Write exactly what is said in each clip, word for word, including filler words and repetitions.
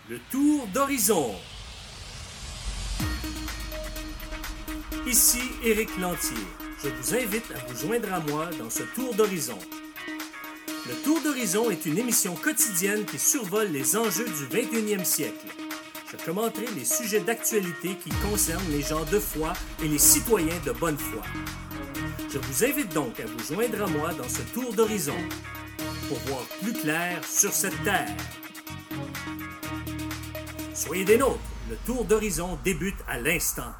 Le tour d'horizon. Ici Éric Lantier. Je vous invite à vous joindre à moi dans ce tour d'horizon. Le tour d'horizon est une émission quotidienne qui survole les enjeux du vingt et unième siècle. Je commenterai les sujets d'actualité qui concernent les gens de foi et les citoyens de bonne foi. Je vous invite donc à vous joindre à moi dans ce tour d'horizon pour voir plus clair sur cette terre. Soyez des nôtres, le tour d'horizon débute à l'instant.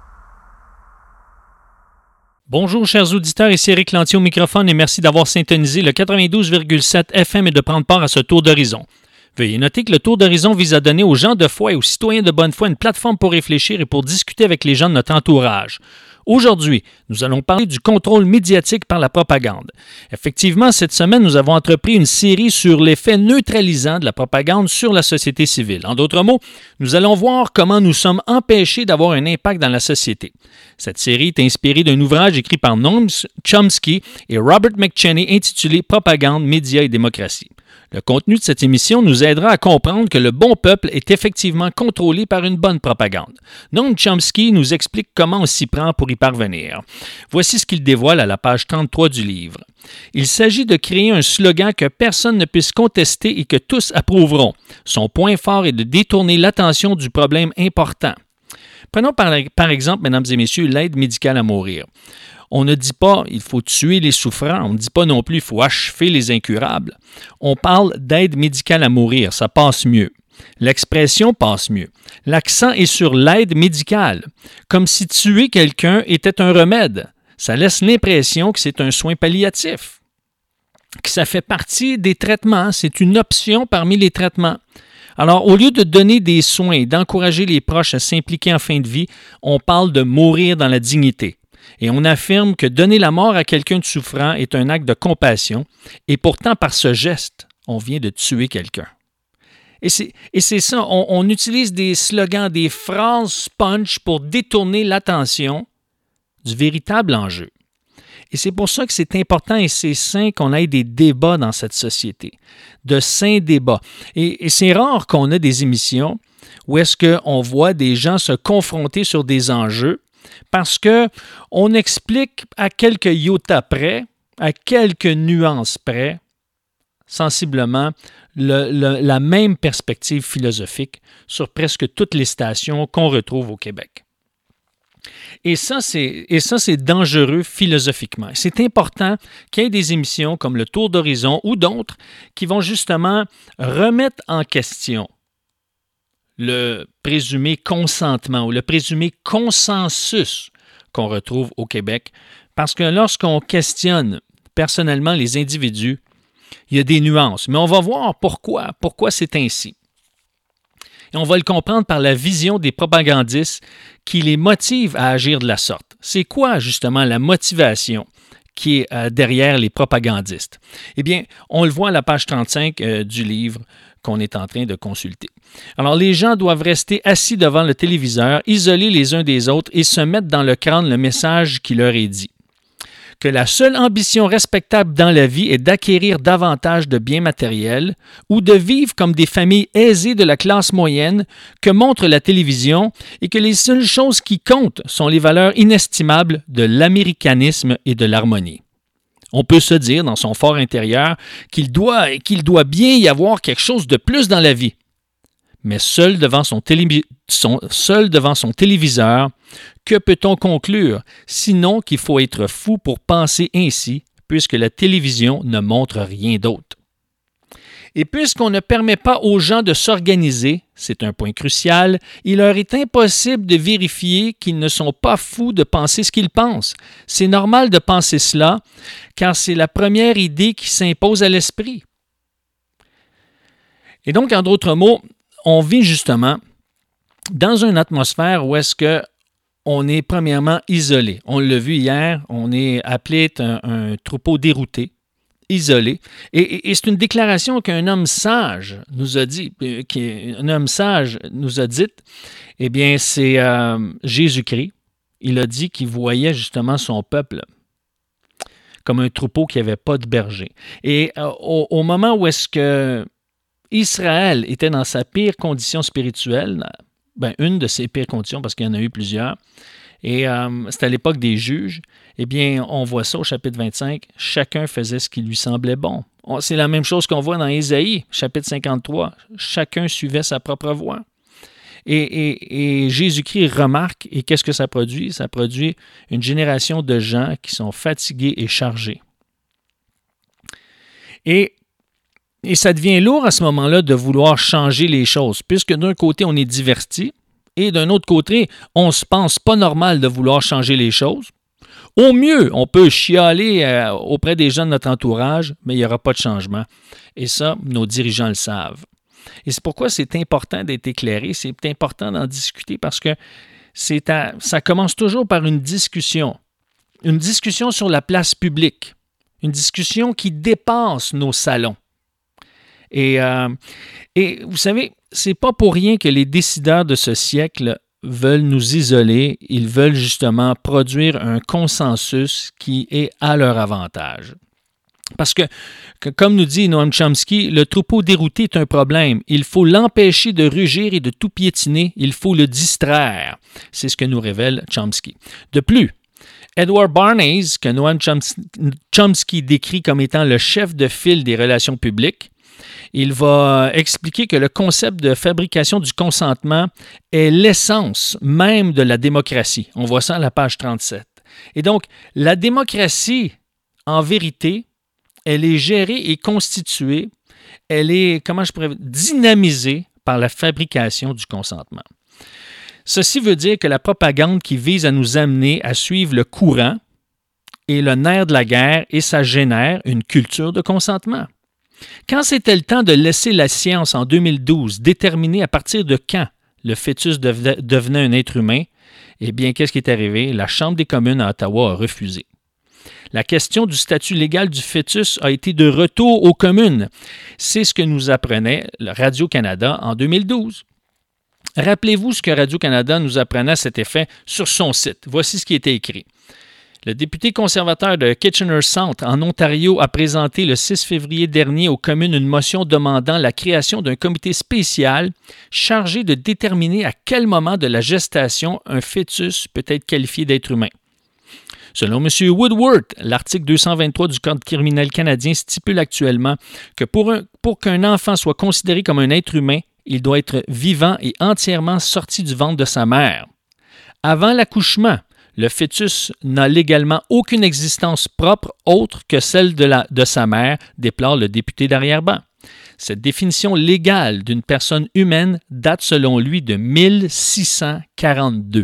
Bonjour chers auditeurs, ici Éric Lantier au microphone et merci d'avoir syntonisé le quatre-vingt-douze virgule sept F M et de prendre part à ce tour d'horizon. Veuillez noter que le tour d'horizon vise à donner aux gens de foi et aux citoyens de bonne foi une plateforme pour réfléchir et pour discuter avec les gens de notre entourage. Aujourd'hui, nous allons parler du contrôle médiatique par la propagande. Effectivement, cette semaine, nous avons entrepris une série sur l'effet neutralisant de la propagande sur la société civile. En d'autres mots, nous allons voir comment nous sommes empêchés d'avoir un impact dans la société. Cette série est inspirée d'un ouvrage écrit par Noam Chomsky et Robert McChesney intitulé « Propagande, médias et démocratie ». Le contenu de cette émission nous aidera à comprendre que le bon peuple est effectivement contrôlé par une bonne propagande. Noam Chomsky nous explique comment on s'y prend pour y parvenir. Voici ce qu'il dévoile à la page trente-trois du livre. Il s'agit de créer un slogan que personne ne puisse contester et que tous approuveront. Son point fort est de détourner l'attention du problème important. Prenons par, par exemple, mesdames et messieurs, l'aide médicale à mourir. On ne dit pas « il faut tuer les souffrants », on ne dit pas non plus « il faut achever les incurables ». On parle d'aide médicale à mourir, ça passe mieux. L'expression passe mieux. L'accent est sur l'aide médicale, comme si tuer quelqu'un était un remède. Ça laisse l'impression que c'est un soin palliatif, que ça fait partie des traitements, c'est une option parmi les traitements. Alors, au lieu de donner des soins et d'encourager les proches à s'impliquer en fin de vie, on parle de mourir dans la dignité. Et on affirme que donner la mort à quelqu'un de souffrant est un acte de compassion, et pourtant, par ce geste, on vient de tuer quelqu'un. Et c'est, et c'est ça, on, on utilise des slogans, des phrases punch pour détourner l'attention du véritable enjeu. Et c'est pour ça que c'est important et c'est sain qu'on ait des débats dans cette société, de sains débats. Et, et c'est rare qu'on ait des émissions où est-ce qu'on voit des gens se confronter sur des enjeux parce qu'on explique à quelques iota près, à quelques nuances près, sensiblement le, le, la même perspective philosophique sur presque toutes les stations qu'on retrouve au Québec. Et ça, c'est, et ça, c'est dangereux philosophiquement. C'est important qu'il y ait des émissions comme le Tour d'horizon ou d'autres qui vont justement remettre en question le présumé consentement ou le présumé consensus qu'on retrouve au Québec. Parce que lorsqu'on questionne personnellement les individus, il y a des nuances. Mais on va voir pourquoi, pourquoi c'est ainsi. Et on va le comprendre par la vision des propagandistes qui les motive à agir de la sorte. C'est quoi justement la motivation qui est euh, derrière les propagandistes? Eh bien, on le voit à la page trente-cinq euh, du livre qu'on est en train de consulter. Alors, les gens doivent rester assis devant le téléviseur, isolés les uns des autres et se mettre dans le crâne le message qui leur est dit. Que la seule ambition respectable dans la vie est d'acquérir davantage de biens matériels ou de vivre comme des familles aisées de la classe moyenne que montre la télévision et que les seules choses qui comptent sont les valeurs inestimables de l'américanisme et de l'harmonie. On peut se dire dans son fort intérieur qu'il doit, qu'il doit bien y avoir quelque chose de plus dans la vie. Mais seul devant son, télé, son, seul devant son téléviseur, que peut-on conclure, sinon qu'il faut être fou pour penser ainsi, puisque la télévision ne montre rien d'autre. Et puisqu'on ne permet pas aux gens de s'organiser, c'est un point crucial, il leur est impossible de vérifier qu'ils ne sont pas fous de penser ce qu'ils pensent. C'est normal de penser cela, car c'est la première idée qui s'impose à l'esprit. Et donc, en d'autres mots, on vit justement dans une atmosphère où est-ce qu'on est premièrement isolé. On l'a vu hier, on est appelé un, un troupeau dérouté, isolé. Et, et, et c'est une déclaration qu'un homme sage nous a dit, qu'un homme sage nous a dite, eh bien, c'est euh, Jésus-Christ. Il a dit qu'il voyait justement son peuple comme un troupeau qui n'avait pas de berger. Et euh, au, au moment où est-ce que Israël était dans sa pire condition spirituelle, ben, une de ses pires conditions, parce qu'il y en a eu plusieurs, et euh, c'était à l'époque des juges, eh bien, on voit ça au chapitre vingt-cinq, chacun faisait ce qui lui semblait bon. On, c'est la même chose qu'on voit dans Ésaïe, chapitre cinquante-trois, chacun suivait sa propre voie. Et, et, et Jésus-Christ remarque, et qu'est-ce que ça produit? Ça produit une génération de gens qui sont fatigués et chargés. Et, et ça devient lourd à ce moment-là de vouloir changer les choses, puisque d'un côté, on est diverti, et d'un autre côté, on ne se pense pas normal de vouloir changer les choses. Au mieux, on peut chialer euh, auprès des gens de notre entourage, mais il n'y aura pas de changement. Et ça, nos dirigeants le savent. Et c'est pourquoi c'est important d'être éclairé, c'est important d'en discuter parce que c'est à, ça commence toujours par une discussion. Une discussion sur la place publique. Une discussion qui dépasse nos salons. Et, euh, et vous savez, c'est pas pour rien que les décideurs de ce siècle veulent nous isoler. Ils veulent justement produire un consensus qui est à leur avantage. Parce que, que, comme nous dit Noam Chomsky, le troupeau dérouté est un problème. Il faut l'empêcher de rugir et de tout piétiner. Il faut le distraire. C'est ce que nous révèle Chomsky. De plus, Edward Bernays, que Noam Chomsky décrit comme étant le chef de file des relations publiques, il va expliquer que le concept de fabrication du consentement est l'essence même de la démocratie. On voit ça à la page trente-sept. Et donc, la démocratie, en vérité, elle est gérée et constituée, elle est, comment je pourrais dire, dynamisée par la fabrication du consentement. Ceci veut dire que la propagande qui vise à nous amener à suivre le courant est le nerf de la guerre et ça génère une culture de consentement. Quand c'était le temps de laisser la science en deux mille douze déterminer à partir de quand le fœtus devenait un être humain, eh bien, qu'est-ce qui est arrivé? La Chambre des communes à Ottawa a refusé. La question du statut légal du fœtus a été de retour aux communes. C'est ce que nous apprenait Radio-Canada en deux mille douze. Rappelez-vous ce que Radio-Canada nous apprenait à cet effet sur son site. Voici ce qui était écrit. Le député conservateur de Kitchener Centre en Ontario a présenté le six février dernier aux communes une motion demandant la création d'un comité spécial chargé de déterminer à quel moment de la gestation un fœtus peut être qualifié d'être humain. Selon M. Woodward, l'article deux cent vingt-trois du Code criminel canadien stipule actuellement que pour, un, pour qu'un enfant soit considéré comme un être humain, il doit être vivant et entièrement sorti du ventre de sa mère. Avant l'accouchement, le fœtus n'a légalement aucune existence propre autre que celle de, la, de sa mère, déplore le député d'arrière-ban. Cette définition légale d'une personne humaine date selon lui de mille six cent quarante-deux.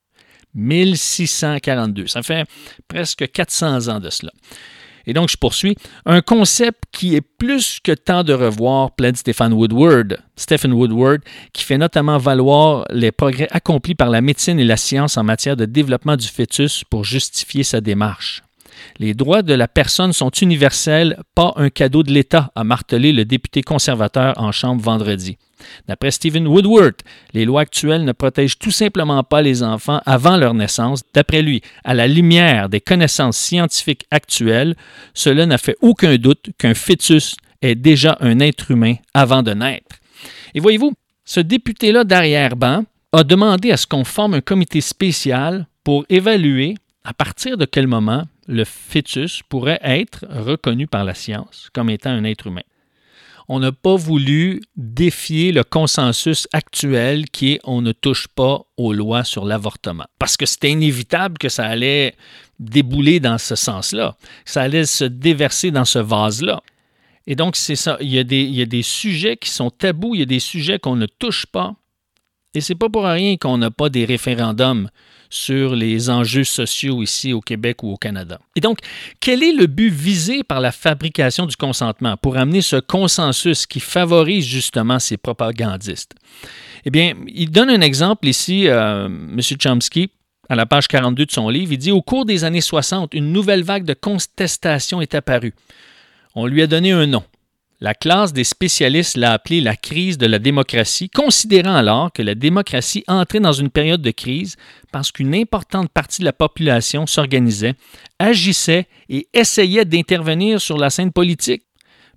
mille six cent quarante-deux. Ça fait presque quatre cents ans de cela. Et donc, je poursuis. Un concept qui est plus que temps de revoir, plaide Stephen Woodward, Stephen Woodward, qui fait notamment valoir les progrès accomplis par la médecine et la science en matière de développement du fœtus pour justifier sa démarche. Les droits de la personne sont universels, pas un cadeau de l'État, a martelé le député conservateur en Chambre vendredi. D'après Stephen Woodward, les lois actuelles ne protègent tout simplement pas les enfants avant leur naissance. D'après lui, à la lumière des connaissances scientifiques actuelles, cela n'a fait aucun doute qu'un fœtus est déjà un être humain avant de naître. Et voyez-vous, ce député-là d'arrière-ban a demandé à ce qu'on forme un comité spécial pour évaluer à partir de quel moment le fœtus pourrait être reconnu par la science comme étant un être humain. On n'a pas voulu défier le consensus actuel qui est « on ne touche pas aux lois sur l'avortement ». Parce que c'était inévitable que ça allait débouler dans ce sens-là, que ça allait se déverser dans ce vase-là. Et donc, c'est ça, il y a des, il y a des sujets qui sont tabous, il y a des sujets qu'on ne touche pas. Et c'est pas pour rien qu'on n'a pas des référendums sur les enjeux sociaux ici au Québec ou au Canada. Et donc, quel est le but visé par la fabrication du consentement pour amener ce consensus qui favorise justement ces propagandistes? Eh bien, il donne un exemple ici, euh, M. Chomsky, à la page quarante-deux de son livre. Il dit « Au cours des années soixante, une nouvelle vague de contestation est apparue. On lui a donné un nom. La classe des spécialistes l'a appelée la crise de la démocratie, considérant alors que la démocratie entrait dans une période de crise parce qu'une importante partie de la population s'organisait, agissait et essayait d'intervenir sur la scène politique.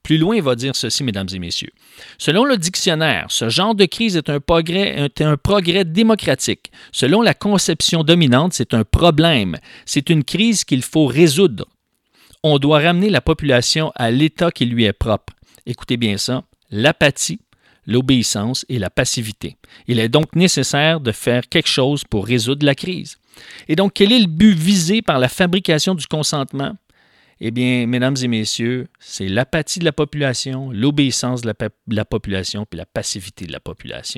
Plus loin, il va dire ceci, mesdames et messieurs. Selon le dictionnaire, ce genre de crise est un progrès, est un progrès démocratique. Selon la conception dominante, c'est un problème. C'est une crise qu'il faut résoudre. On doit ramener la population à l'état qui lui est propre. Écoutez bien ça, l'apathie, l'obéissance et la passivité. Il est donc nécessaire de faire quelque chose pour résoudre la crise. Et donc, quel est le but visé par la fabrication du consentement? Eh bien, mesdames et messieurs, c'est l'apathie de la population, l'obéissance de la, de la population, puis la passivité de la population.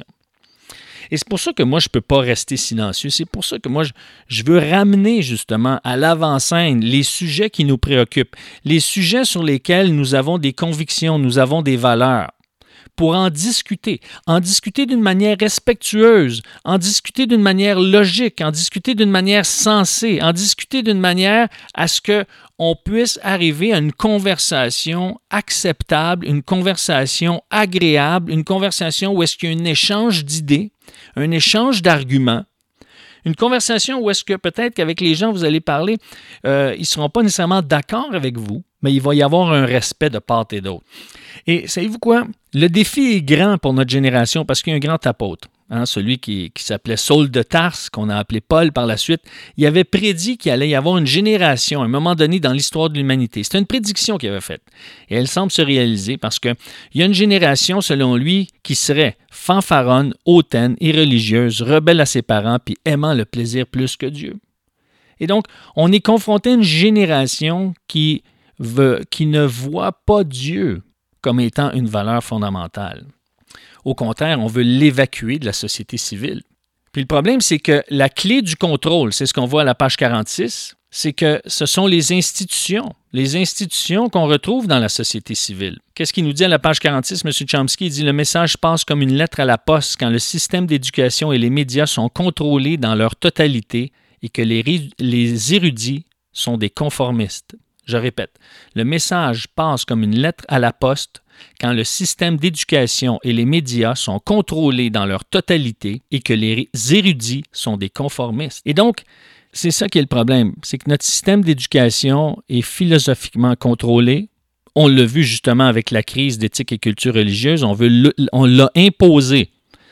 Et c'est pour ça que moi, je ne peux pas rester silencieux. C'est pour ça que moi, je, je veux ramener justement à l'avant-scène les sujets qui nous préoccupent, les sujets sur lesquels nous avons des convictions, nous avons des valeurs, pour en discuter, en discuter d'une manière respectueuse, en discuter d'une manière logique, en discuter d'une manière sensée, en discuter d'une manière à ce qu'on puisse arriver à une conversation acceptable, une conversation agréable, une conversation où est-ce qu'il y a un échange d'idées, un échange d'arguments, une conversation où est-ce que peut-être qu'avec les gens vous allez parler, euh, ils ne seront pas nécessairement d'accord avec vous, mais il va y avoir un respect de part et d'autre. Et savez-vous quoi? Le défi est grand pour notre génération parce qu'il y a un grand apôtre, hein, celui qui, qui s'appelait Saul de Tarse, qu'on a appelé Paul par la suite. Il avait prédit qu'il allait y avoir une génération à un moment donné dans l'histoire de l'humanité. C'était une prédiction qu'il avait faite. Et elle semble se réaliser parce qu'il y a une génération, selon lui, qui serait fanfaronne, hautaine, irreligieuse, rebelle à ses parents, puis aimant le plaisir plus que Dieu. Et donc, on est confronté à une génération qui, veut, qui ne voit pas Dieu comme étant une valeur fondamentale. Au contraire, on veut l'évacuer de la société civile. Puis le problème, c'est que la clé du contrôle, c'est ce qu'on voit à la page quarante-six, c'est que ce sont les institutions, les institutions qu'on retrouve dans la société civile. Qu'est-ce qu'il nous dit à la page quarante-six, M. Chomsky? Il dit « Le message passe comme une lettre à la poste quand le système d'éducation et les médias sont contrôlés dans leur totalité et que les, les érudits sont des conformistes. » Je répète, le message passe comme une lettre à la poste quand le système d'éducation et les médias sont contrôlés dans leur totalité et que les érudits sont des conformistes. Et donc, c'est ça qui est le problème, c'est que notre système d'éducation est philosophiquement contrôlé. On l'a vu justement avec la crise d'éthique et culture religieuse, on, veut le, on l'a imposé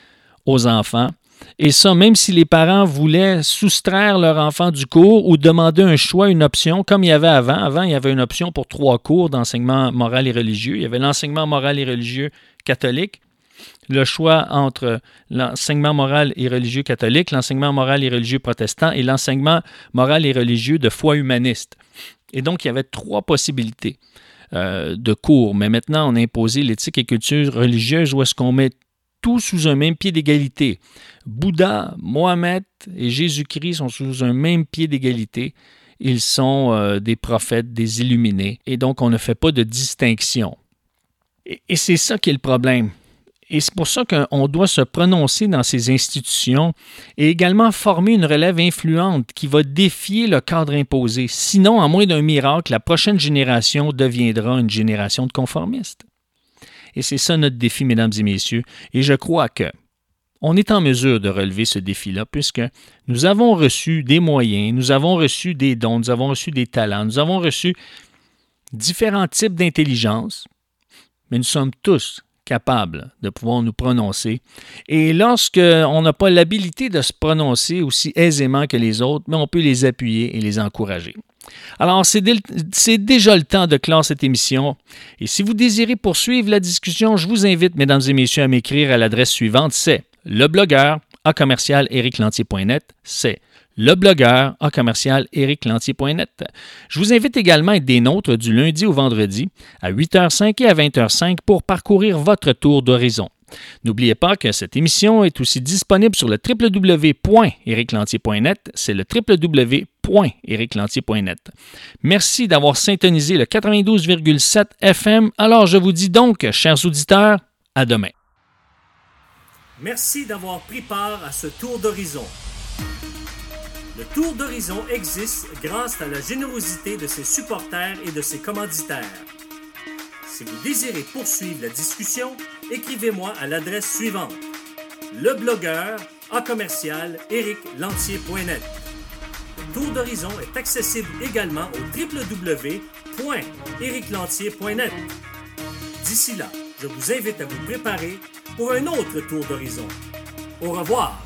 aux enfants. Et ça, même si les parents voulaient soustraire leur enfant du cours ou demander un choix, une option, comme il y avait avant. Avant, il y avait une option pour trois cours d'enseignement moral et religieux. Il y avait l'enseignement moral et religieux catholique, le choix entre l'enseignement moral et religieux catholique, l'enseignement moral et religieux protestant et l'enseignement moral et religieux de foi humaniste. Et donc, il y avait trois possibilités euh, de cours. Mais maintenant, on a imposé l'éthique et culture religieuse où est-ce qu'on met tout sous un même pied d'égalité. Bouddha, Mohamed et Jésus-Christ sont sous un même pied d'égalité. Ils sont euh, des prophètes, des illuminés. Et donc, on ne fait pas de distinction. Et, et c'est ça qui est le problème. Et c'est pour ça qu'on doit se prononcer dans ces institutions et également former une relève influente qui va défier le cadre imposé. Sinon, en moins d'un miracle, la prochaine génération deviendra une génération de conformistes. Et c'est ça notre défi, mesdames et messieurs. Et je crois que on est en mesure de relever ce défi-là puisque nous avons reçu des moyens, nous avons reçu des dons, nous avons reçu des talents, nous avons reçu différents types d'intelligence, mais nous sommes tous capables de pouvoir nous prononcer. Et lorsqu'on n'a pas l'habilité de se prononcer aussi aisément que les autres, mais on peut les appuyer et les encourager. Alors, c'est, dé- c'est déjà le temps de clore cette émission. Et si vous désirez poursuivre la discussion, je vous invite, mesdames et messieurs, à m'écrire à l'adresse suivante. C'est leblogueur à commercial éric lantier point net. C'est leblogueur à commercial éric lantier point net. Je vous invite également à être des nôtres du lundi au vendredi à huit heures cinq et à vingt heures cinq pour parcourir votre tour d'horizon. N'oubliez pas que cette émission est aussi disponible sur le w w w point éric lantier point net. C'est le w w w point éric lantier point net. Merci d'avoir syntonisé le quatre-vingt-douze virgule sept F M. Alors, je vous dis donc, chers auditeurs, à demain. Merci d'avoir pris part à ce tour d'horizon. Le tour d'horizon existe grâce à la générosité de ses supporters et de ses commanditaires. Si vous désirez poursuivre la discussion, écrivez-moi à l'adresse suivante: leblogueur à commercial éric lantier point net. Le tour d'horizon est accessible également au w w w point éric lantier point net. d'ici là, je vous invite à vous préparer pour un autre tour d'horizon. Au revoir!